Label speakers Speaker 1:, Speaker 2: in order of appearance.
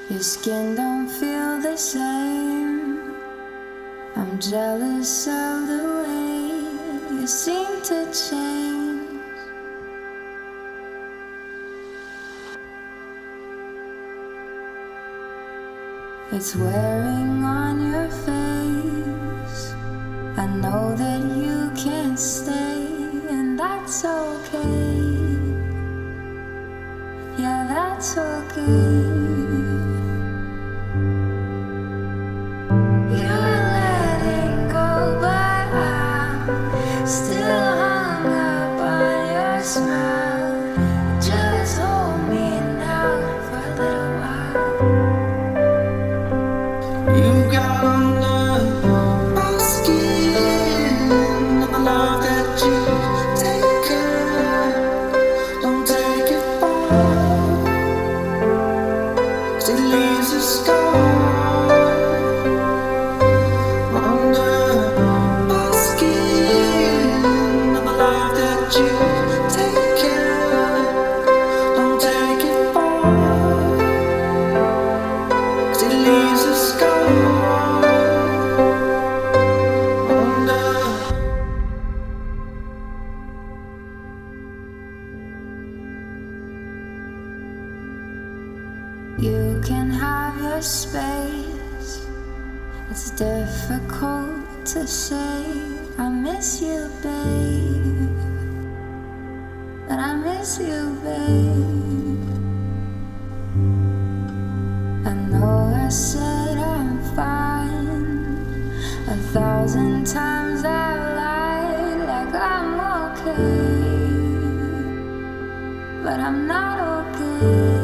Speaker 1: Your skin don't feel the same. I'm jealous of the way you seem to change. It's wearing on your face. I know that you can't stay, and that's okay. Yeah, that's okay. You're letting go, but I'm still hung up on your smile. Just hold me now for a little while.
Speaker 2: You got under my skin, and the love that you taken, don't take it far, 'cause it leaves a scar. Under my skin, and the love that you taken, don't take it far, 'cause it leaves a scar.
Speaker 1: You can have your space. It's difficult to say I miss you, babe. But I miss you, babe. I know I said I'm fine 1,000 times. I lied like I'm okay, but I'm not okay.